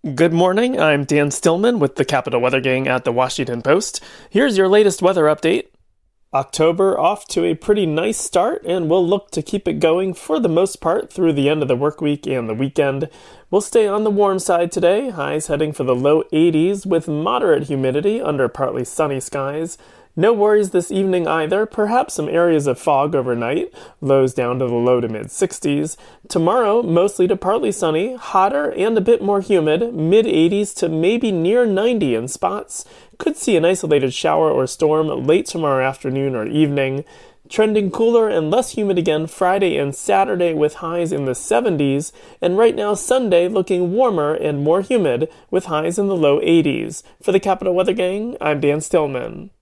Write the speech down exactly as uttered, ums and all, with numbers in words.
Good morning, I'm Dan Stillman with the Capital Weather Gang at the Washington Post. Here's your latest weather update. October off to a pretty nice start, and we'll look to keep it going for the most part through the end of the work week and the weekend. We'll stay on the warm side today, highs heading for the low eighties with moderate humidity under partly sunny skies. No worries this evening either, perhaps some areas of fog overnight, lows down to the low to mid sixties. Tomorrow, mostly to partly sunny, hotter and a bit more humid, mid eighties to maybe near ninety in spots. Could see an isolated shower or storm late tomorrow afternoon or evening. Trending cooler and less humid again Friday and Saturday with highs in the seventies, and right now Sunday looking warmer and more humid with highs in the low eighties. For the Capital Weather Gang, I'm Dan Stillman.